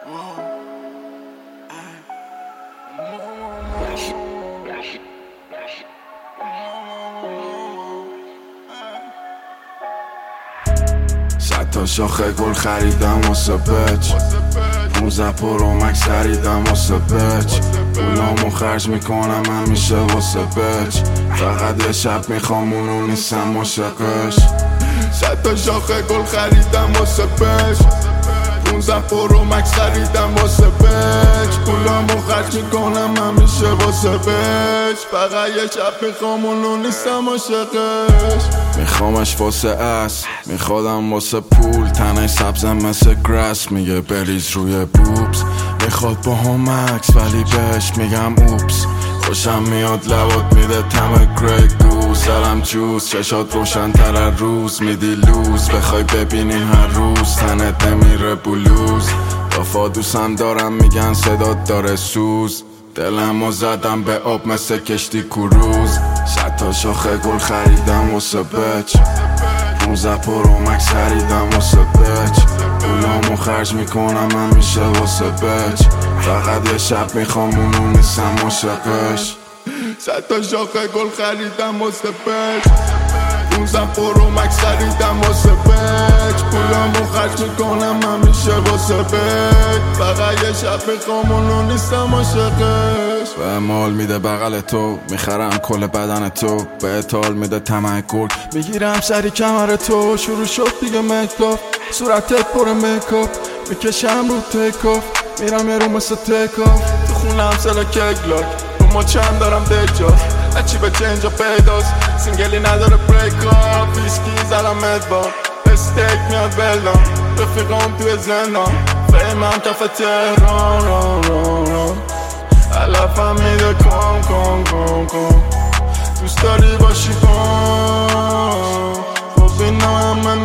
صد تا شاخه گل خریدم واسه بچ 15 پرو مکس خریدم واسه بچ پولامو خرج میکنم همیشه واسه بچ فقط یه شب میخوام اونو نیستم عاشقش 100 تا شاخه گل خریدم واسه بچ 15 پرو مکس خریدم واسه بچ پولامو خرج میکنم همیشه واسه بچ فقط یه شب میخوام اونو نیستم عاشقش میخوامش واسه اس میخوادم واسه پول تنه سبزم مثل گراس میگه بریز روی بوبس میخواد با هم مکس ولی بهش میگم اوپس خوشم میاد لبات میده تم گریگو سرم جوز چشات روشن تر از روز میدی لوز بخوای ببینیم هر روز تنت نمیره بلوز وفا دوستم دارم میگن صدات داره سوز دلمو زدم به آب مثل کشتی کروز 100 تا شاخه گل خریدم واسه بچ 15 پرو مکس خریدم واسه بچ پولامو خرج میکنم همیشه واسه بچ فقط یه شب میخوام اونو نیستم عاشقش 100 تا شاخه گل خریدم واسه بچ 15 پرو مکس خریدم واسه بچ پولامو خرج میکنم همیشه واسه بچ فقط یه شب میخوام اونو نیستم عاشقش به مال میده بغل تو میخرم کل بدن تو به اطال میده طمع گل میگیرم سری کمر تو شروع شد دیگه مکاپ صورتت پر مکاپ میکشم رو تکاف میرم یه رو مثل تکاف تو خونم سلا کگلاک رو ما چند دارم دجاز هرچی به اینجا پیداست سینگلی نداره بریکاپ ویسکی زدم ادوار استیک میاد بلدم رفیقام توی زندان فهمم کف تهران علفم میده کن دوست داری باشی کن ببینم من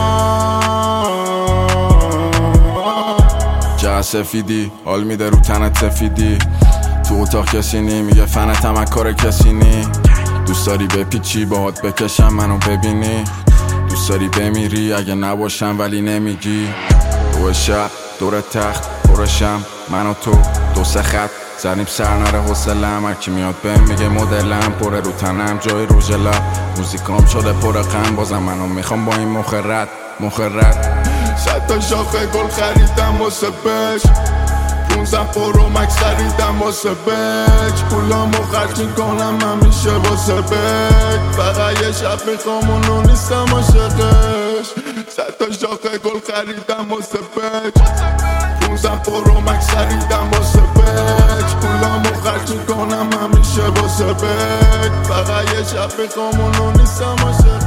میخوام جه سفیدی حال میده رو تنت سفیدی تو اتاق کسی نی میگه فنتم از کار کسی نی دوست داری بپیچی باهات بکشم منو ببینی دوست داری بمیری اگه نباشم ولی نمیگی دو شب دور تخت پرشم من و تو دو سه خط زنیم سر نره حوصله‌ام هرکی میاد بهم میگه مدلم پره رو تنم جای روژ لب موزیکام شده پر غم بازم منو میخوام با این مخرت 100 تا شاخه گل خریدم واسه بچ 15 پرو مکس خریدم واسه بچ پولامو خرج میکنم همیشه واسه بچ فقط یه شب میخوام اونو نیستم عاشقش 100 تا شاخه گل خریدم واسه بچ 15 پرو مکس خریدم واسه بچ پولامو خرج میکنم همیشه واسه بچ فقط یه شب میخوام اونو نیستم عاشقش